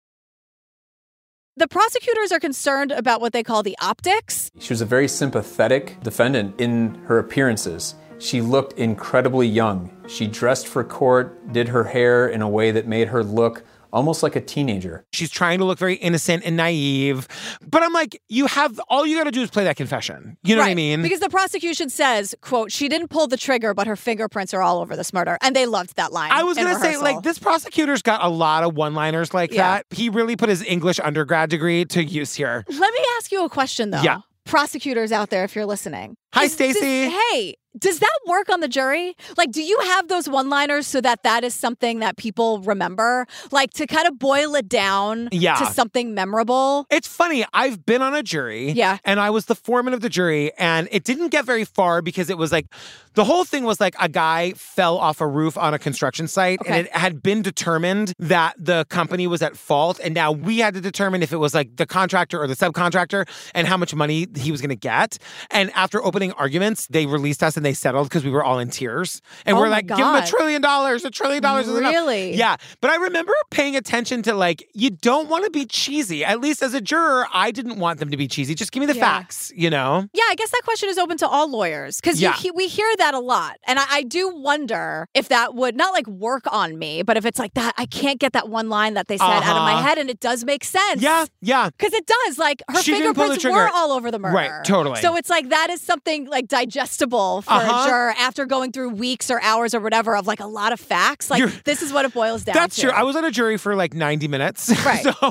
The prosecutors are concerned about what they call the optics. She was a very sympathetic defendant in her appearances. She looked incredibly young. She dressed for court, did her hair in a way that made her look almost like a teenager. She's trying to look very innocent and naive. But I'm like, all you got to do is play that confession. You know what I mean? Because the prosecution says, quote, she didn't pull the trigger, but her fingerprints are all over this murder. And they loved that line. I was going to say, like, this prosecutor's got a lot of one-liners like that. He really put his English undergrad degree to use here. Let me ask you a question, though. Yeah. Prosecutors out there, if you're listening. Hi, Stacey. Hey, does that work on the jury? Like, do you have those one-liners so that is something that people remember? Like, to kind of boil it down to something memorable? It's funny. I've been on a jury. Yeah. And I was the foreman of the jury. And it didn't get very far because it was like, the whole thing was like a guy fell off a roof on a construction site. Okay. And it had been determined that the company was at fault. And now we had to determine if it was like the contractor or the subcontractor and how much money he was going to get. And after opening arguments, they released us and they settled because we were all in tears. And we're like, give him $1 trillion. $1 trillion is enough. Really? Yeah. But I remember paying attention to, like, you don't want to be cheesy. At least as a juror, I didn't want them to be cheesy. Just give me the facts, Yeah, I guess that question is open to all lawyers because we hear that a lot. And I do wonder if that would not like work on me, but if it's like that, I can't get that one line that they said out of my head and it does make sense. Yeah. Because it does. Like, her fingerprints were all over the murder. Right, totally. So it's like that is something like digestible for a juror after going through weeks or hours or whatever of like a lot of facts. Like, this is what it boils down to. That's true. I was on a jury for like 90 minutes. Right. So,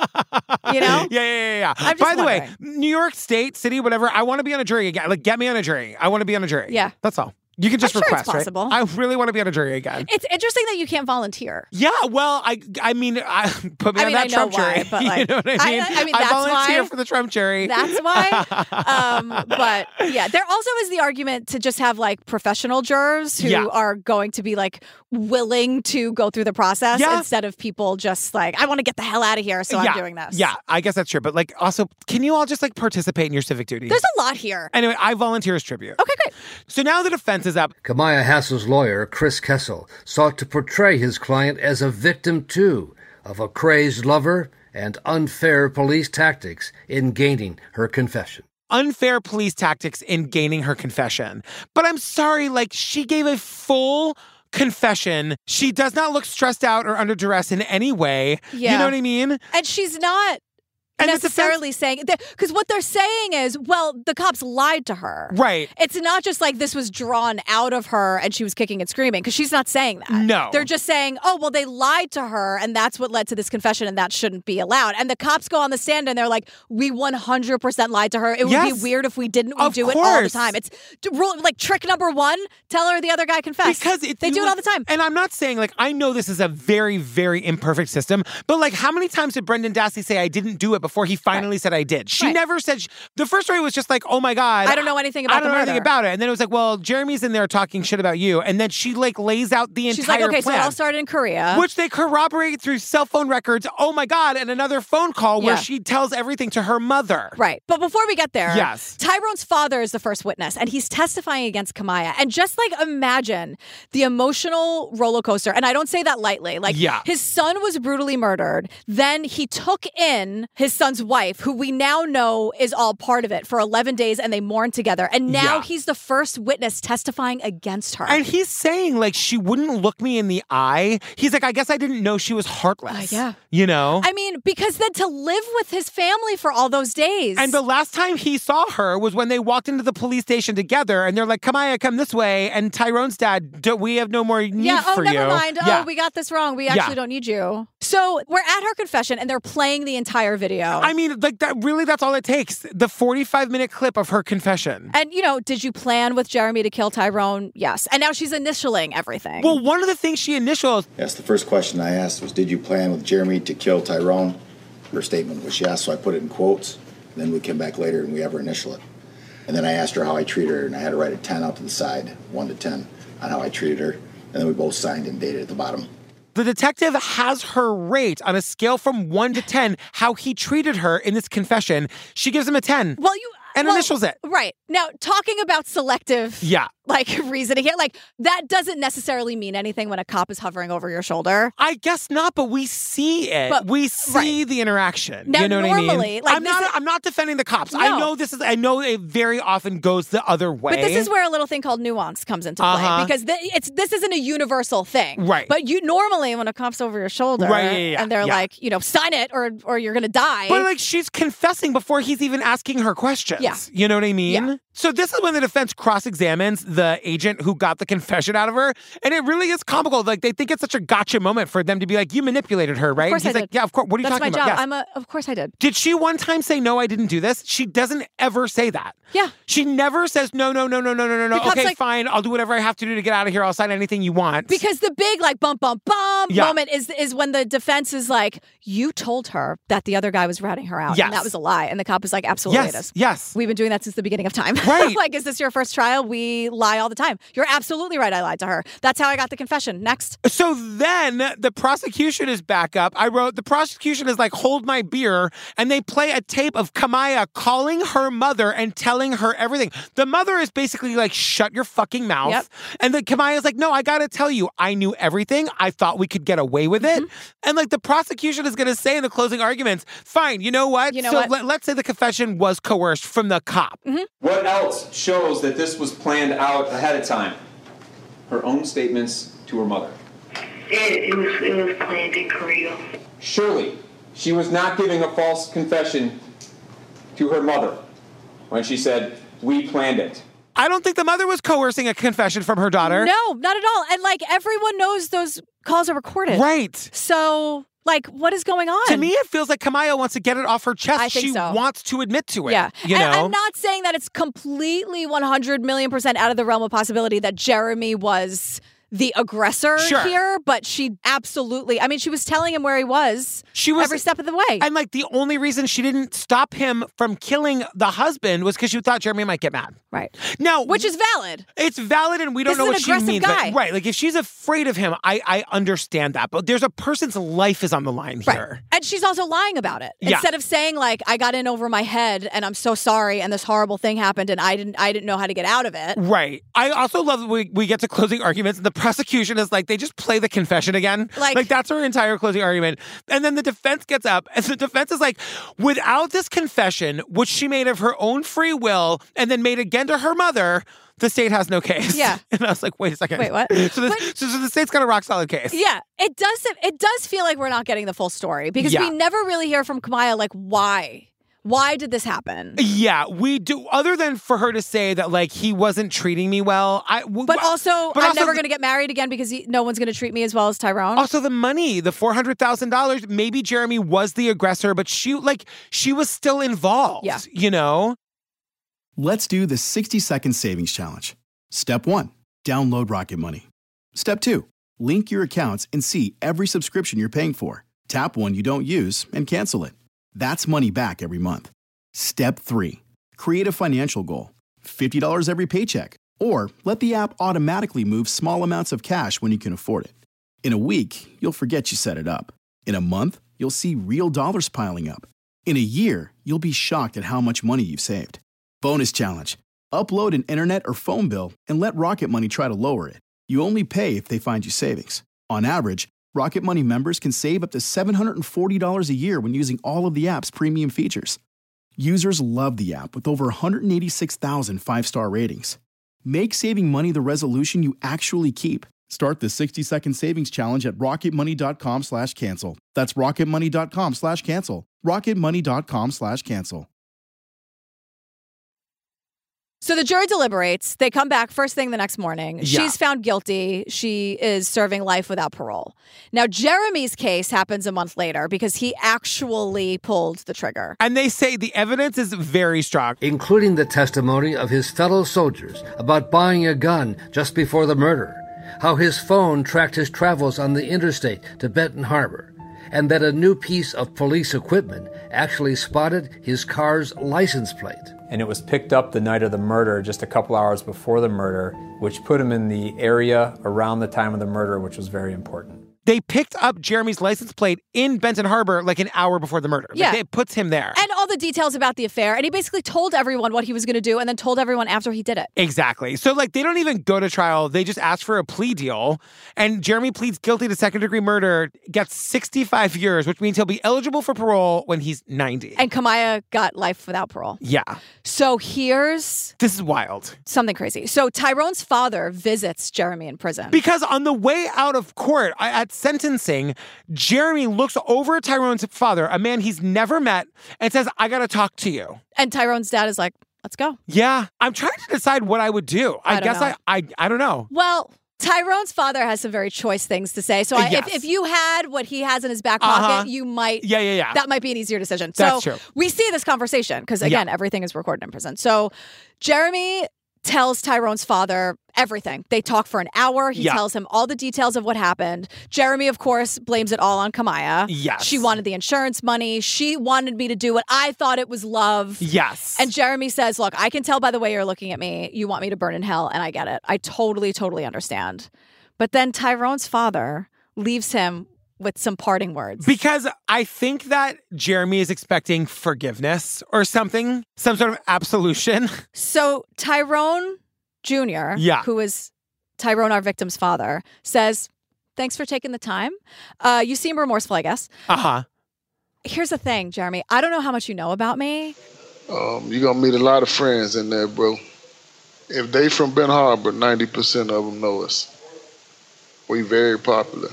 Yeah. By the way, New York State, city, whatever, I want to be on a jury again. Like, get me on a jury. I want to be on a jury. Yeah. That's all. You can just I'm sure request, it's possible. right? I really want to be on a jury again. It's interesting that you can't volunteer. Yeah, well, I mean, put me on that Trump jury. But like, you know what I mean? I mean, that's volunteer why, for the Trump jury. That's why. But yeah, there also is the argument to just have like professional jurors who are going to be like willing to go through the process instead of people just like, I want to get the hell out of here, so I'm doing this. Yeah, I guess that's true. But like, also, can you all just like participate in your civic duty? There's a lot here. Anyway, I volunteer as tribute. Okay, great. So now the defense is up. Kamiyah Hassell's lawyer, Chris Kessel, sought to portray his client as a victim, too, of a crazed lover and unfair police tactics in gaining her confession. Unfair police tactics in gaining her confession. But I'm sorry, like, she gave a full confession. She does not look stressed out or under duress in any way. Yeah. You know what I mean? And she's not necessarily saying, because what they're saying is, well, the cops lied to her. Right. It's not just like this was drawn out of her and she was kicking and screaming, because she's not saying that. No. They're just saying, oh, well, they lied to her and that's what led to this confession and that shouldn't be allowed. And the cops go on the stand and they're like, we 100% lied to her. It would be weird if we didn't. We do it all the time. It's like trick number one, tell her the other guy confessed. Because they do it all the time. And I'm not saying, like, I know this is a very, very imperfect system, but like, how many times did Brendan Dassey say I didn't do it before he finally said I did? She never said. The first story was just like, oh my God, I don't know anything about the murder. Anything about it. And then it was like, well, Jeremy's in there talking shit about you. And then she like lays out the She's entire like, okay, plan. so it all started in Korea. Which they corroborate through cell phone records. Oh my God. And another phone call where she tells everything to her mother. Right. But before we get there, yes, Tyrone's father is the first witness and he's testifying against Kamiyah. And just like imagine the emotional roller coaster. And I don't say that lightly. Like his son was brutally murdered. Then he took in his son's wife, who we now know is all part of it, for 11 days, and they mourned together. And now he's the first witness testifying against her. And he's saying, like, she wouldn't look me in the eye. He's like, I guess I didn't know she was heartless. You know? I mean, because then to live with his family for all those days. And the last time he saw her was when they walked into the police station together, and they're like, Kamiyah, come this way. And Tyrone's dad, we have no more need for you. Never mind. Oh, we got this wrong. We actually don't need you. So we're at her confession, and they're playing the entire video. I mean, like, that's all it takes. The 45-minute clip of her confession. And, you know, did you plan with Jeremy to kill Tyrone? Yes. And now she's initialing everything. Well, one of the things she initials... Yes, the first question I asked was, did you plan with Jeremy to kill Tyrone? Her statement was yes, so I put it in quotes. Then we came back later and we have her initial it. And then I asked her how I treated her, and I had to write a 10 out to the side, 1 to 10, on how I treated her. And then we both signed and dated at the bottom. The detective has her rate on a scale from 1 to 10 how he treated her in this confession. She gives him a 10. Well, initials it. Right. Now, talking about selective reasoning here, like, that doesn't necessarily mean anything when a cop is hovering over your shoulder. I guess not, but we see it. But, we see the interaction. Now, you know normally, what I mean? like, I'm not defending the cops. No. I know it very often goes the other way. But this is where a little thing called nuance comes into play, because this isn't a universal thing. Right. But you normally, when a cop's over your shoulder and they're like, you know, sign it or you're going to die. But like, she's confessing before he's even asking her questions. Yeah. You know what I mean? Yeah. So this is when the defense cross-examines the agent who got the confession out of her. And it really is comical. Like, they think it's such a gotcha moment for them to be like, you manipulated her, right? Of course He's I like, did. yeah, of course. What are you That's talking my about? job. Yes. Of course I did. Did she one time say, no, I didn't do this? She doesn't ever say that. Yeah. She never says, no. Okay, fine. I'll do whatever I have to do to get out of here. I'll sign anything you want. Because the big, like, bump moment is when the defense is like, you told her that the other guy was ratting her out. Yes. And that was a lie. And the cop is like, absolutely it is. Yes. We've been doing that since the beginning of time. Right. Like, is this your first trial? We lie all the time. You're absolutely right. I lied to her. That's how I got the confession. Next. So then the prosecution is back up. I wrote, the prosecution is like, hold my beer. And they play a tape of Kamiyah calling her mother and telling her everything. The mother is basically like, shut your fucking mouth. Yep. And then Kamiyah's like, no, I got to tell you, I knew everything. I thought we could get away with it. And like, the prosecution is going to say in the closing arguments, fine, you know what? Let's say the confession was coerced from the cop. What else shows that this was planned out ahead of time? Her own statements to her mother. It was planned in Korea. Surely, she was not giving a false confession to her mother when she said, we planned it. I don't think the mother was coercing a confession from her daughter. No, not at all. And like, everyone knows those calls are recorded. Right. So, like, what is going on? To me, it feels like Kamiyah wants to get it off her chest. I think she so. wants to admit to it. Yeah. You and know? I'm not saying that it's completely 100 million% out of the realm of possibility that Jeremy was the aggressor Sure. here, but she absolutely, I mean, she was telling him where he was every step of the way. And like the only reason she didn't stop him from killing the husband was because she thought Jeremy might get mad. Right. Now, which is valid. It's valid, and we don't This know is what an she aggressive means. guy. But, right. Like if she's afraid of him, I understand that. But there's a person's life is on the line here. Right. And she's also lying about it. Yeah. Instead of saying like, I got in over my head and I'm so sorry and this horrible thing happened and I didn't know how to get out of it. Right. I also love that we get to closing arguments and the prosecution is like, they just play the confession again. Like that's her entire closing argument. And then the defense gets up and the defense is like, without this confession, which she made of her own free will and then made again to her mother, the state has no case. Yeah. And I was like, wait a second. Wait, what? So the state's got a rock solid case. Yeah, it does feel like we're not getting the full story because we never really hear from Kamiyah like why. Why did this happen? Yeah, we do. Other than for her to say that, like, he wasn't treating me well. But also, I'm never going to get married again because no one's going to treat me as well as Tyrone. Also, the money, the $400,000. Maybe Jeremy was the aggressor, but she was still involved. Yeah. You know. Let's do the 60-second savings challenge. Step 1, download Rocket Money. Step 2, link your accounts and see every subscription you're paying for. Tap one you don't use and cancel it. That's money back every month. Step 3, create a financial goal. $50 every paycheck. Or let the app automatically move small amounts of cash when you can afford it. In a week, you'll forget you set it up. In a month, you'll see real dollars piling up. In a year, you'll be shocked at how much money you've saved. Bonus challenge. Upload an internet or phone bill and let Rocket Money try to lower it. You only pay if they find you savings. On average, Rocket Money members can save up to $740 a year when using all of the app's premium features. Users love the app with over 186,000 five-star ratings. Make saving money the resolution you actually keep. Start the 60-second savings challenge at rocketmoney.com/cancel. That's rocketmoney.com/cancel. rocketmoney.com/cancel. So the jury deliberates. They come back first thing the next morning. Yeah. She's found guilty. She is serving life without parole. Now, Jeremy's case happens a month later because he actually pulled the trigger. And they say the evidence is very strong. Including the testimony of his fellow soldiers about buying a gun just before the murder, how his phone tracked his travels on the interstate to Benton Harbor, and that a new piece of police equipment actually spotted his car's license plate. And it was picked up the night of the murder, just a couple hours before the murder, which put him in the area around the time of the murder, which was very important. They picked up Jeremy's license plate in Benton Harbor like an hour before the murder. Yeah. Like, it puts him there. And all the details about the affair. And he basically told everyone what he was going to do and then told everyone after he did it. Exactly. So, like, they don't even go to trial. They just ask for a plea deal. And Jeremy pleads guilty to second-degree murder, gets 65 years, which means he'll be eligible for parole when he's 90. And Kamiyah got life without parole. Yeah. So here's... This is wild. Something crazy. So Tyrone's father visits Jeremy in prison. Because on the way out of court at sentencing, Jeremy looks over at Tyrone's father, a man he's never met, and says, I got to talk to you. And Tyrone's dad is like, let's go. Yeah. I'm trying to decide what I would do. I guess know. I don't know. Well, Tyrone's father has some very choice things to say. So if you had what he has in his back pocket, you might... Yeah. That might be an easier decision. That's so true. we see this conversation because, again, everything is recorded in prison. So Jeremy tells Tyrone's father everything. They talk for an hour. He tells him all the details of what happened. Jeremy, of course, blames it all on Kamiyah. Yes. She wanted the insurance money. She wanted me to do what I thought it was love. Yes. And Jeremy says, look, I can tell by the way you're looking at me, you want me to burn in hell, and I get it. I totally, totally understand. But then Tyrone's father leaves him with some parting words. Because I think that Jeremy is expecting forgiveness or something, some sort of absolution. So Tyrone Jr., who is Tyrone, our victim's father, says, thanks for taking the time. You seem remorseful, I guess. Uh-huh. Here's the thing, Jeremy. I don't know how much you know about me. You're going to meet a lot of friends in there, bro. If they from Ben Harbor, 90% of them know us. We very popular.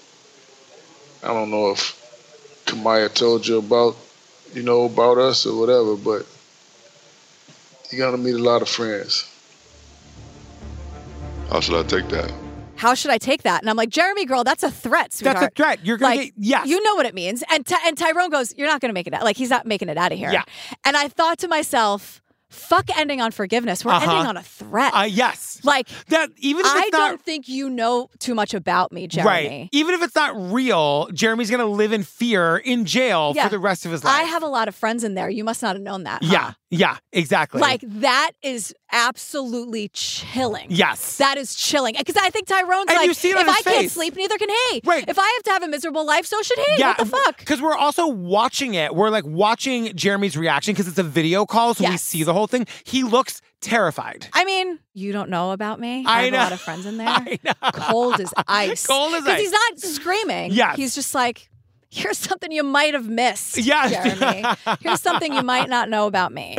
I don't know if Kamiyah told you about us or whatever, but you're going to meet a lot of friends. How should I take that? How should I take that? And I'm like, Jeremy, girl, that's a threat, sweetheart. That's a threat. You're going to get, yes. You know what it means. And Tyrone goes, you're not going to make it out. Like, he's not making it out of here. Yeah. And I thought to myself, fuck ending on forgiveness. We're ending on a threat. Yes. Like, that, even if I it's not, don't think you know too much about me, Jeremy. Right. Even if it's not real, Jeremy's going to live in fear in jail for the rest of his life. I have a lot of friends in there. You must not have known that. Yeah, exactly. Like, that is absolutely chilling. Yes. That is chilling. Because I think Tyrone's and like, you see it on if his I can't face. sleep, neither can he. Right. If I have to have a miserable life, so should he. Yeah, What the fuck? Because we're also watching it. We're like watching Jeremy's reaction because it's a video call, so we see the whole thing. He looks terrified. I mean, you don't know about me. I have know. a lot of friends in there. I know. Cold as ice. Cold as ice. Because he's not screaming. Yes. He's just like, here's something you might have missed, Yes. Jeremy. Here's something you might not know about me.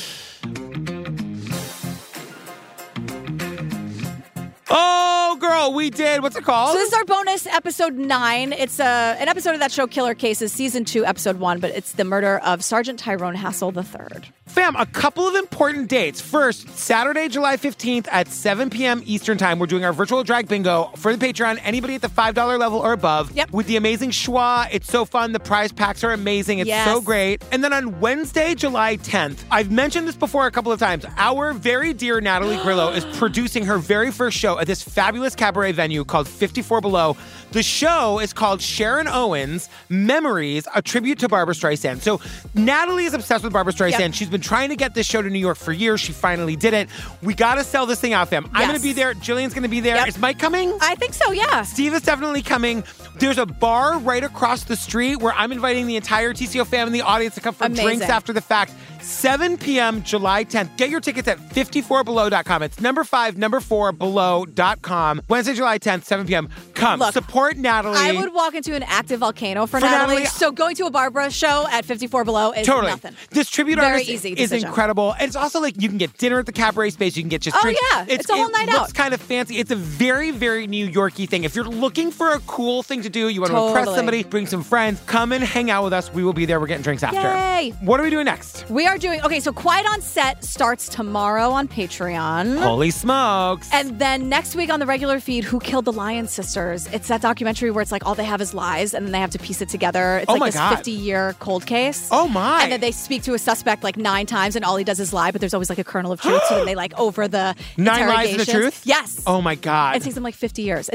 Oh, girl, we did. What's it called? So this is our bonus episode 9. It's an episode of that show, Killer Cases, season 2, episode 1, but it's the murder of Sergeant Tyrone Hassel III. Fam, a couple of important dates. First, Saturday, July 15th at 7 p.m. Eastern Time, we're doing our virtual drag bingo for the Patreon. Anybody at the $5 level or above. Yep. With the amazing schwa. It's so fun. The prize packs are amazing. It's so great. And then on Wednesday, July 10th, I've mentioned this before a couple of times. Our very dear Natalie Grillo is producing her very first show at this fabulous cabaret venue called 54 Below. The show is called Sharon Owens Memories, a tribute to Barbra Streisand. So Natalie is obsessed with Barbra Streisand. Yep. She's been trying to get this show to New York for years. She finally did it. We got to sell this thing out, fam. I'm going to be there. Jillian's going to be there. Yep. Is Mike coming? I think so, yeah. Steve is definitely coming. There's a bar right across the street where I'm inviting the entire TCO fam and the audience to come for drinks after the fact. 7 p.m. July 10th. Get your tickets at 54below.com. It's number 4 below.com. Wednesday, July 10th, 7 p.m. Come. Look, support Natalie. I would walk into an active volcano for Natalie. So going to a Barbra show at 54 Below is nothing. This tribute Very artist easy is decision. incredible. And it's also like you can get dinner at the cabaret space. You can get just drinks. Yeah. It's a whole night out. It looks out. kind of fancy. It's a very, very New Yorky thing. If you're looking for a cool thing to do, you want to impress somebody, bring some friends, come and hang out with us. We will be there. We're getting drinks after. Yay. What are we doing next? We are doing, so Quiet on Set starts tomorrow on Patreon. Holy smokes. And then next week on the regular feed, Who Killed the Lyon Sisters? It's that documentary where it's like all they have is lies and then they have to piece it together. It's like this 50-year cold case. Oh my. And then they speak to a suspect like 9 times and all he does is lie, but there's always like a kernel of truth. So then they like over the 9 lies and the truth? Yes. Oh my God. It takes them like 50 years.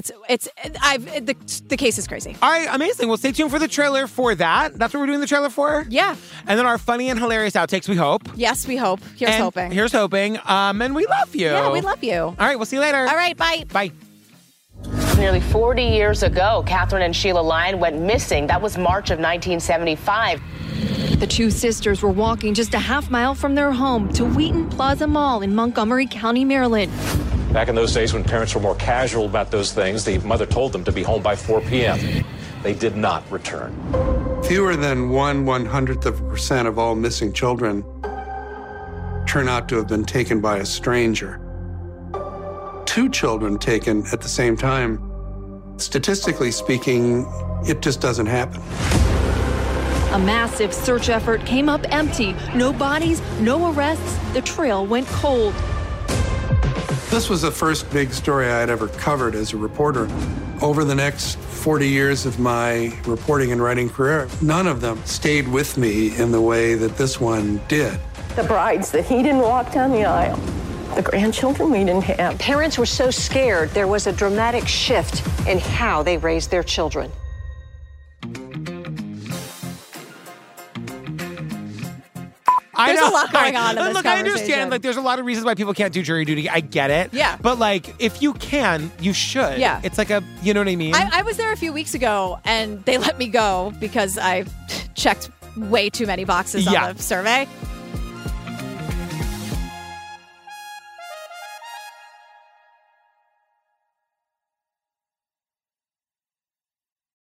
The case is crazy. All right, amazing. Well, stay tuned for the trailer for that. That's what we're doing the trailer for? Yeah. And then our funny and hilarious outtakes, we hope. Yes, we hope. Here's hoping. Here's hoping. And we love you. Yeah, we love you. All right, we'll see you later. All right, bye. Bye. Nearly 40 years ago, Catherine and Sheila Lyon went missing. That was March of 1975. The two sisters were walking just a half mile from their home to Wheaton Plaza Mall in Montgomery County, Maryland. Back in those days when parents were more casual about those things, the mother told them to be home by 4 p.m. They did not return. Fewer than 1/100% of all missing children turn out to have been taken by a stranger. 2 children taken at the same time, statistically speaking, it just doesn't happen. A massive search effort came up empty. No bodies, no arrests. The trail went cold. This was the first big story I had ever covered as a reporter. Over the next 40 years of my reporting and writing career, none of them stayed with me in the way that this one did. The brides that he didn't walk down the aisle. The grandchildren we didn't have. Parents were so scared, there was a dramatic shift in how they raised their children. There's a lot going on in this Look, I understand, like, there's a lot of reasons why people can't do jury duty. I get it. Yeah. But, like, if you can, you should. Yeah. It's like you know what I mean? I was there a few weeks ago, and they let me go because I checked way too many boxes on the survey.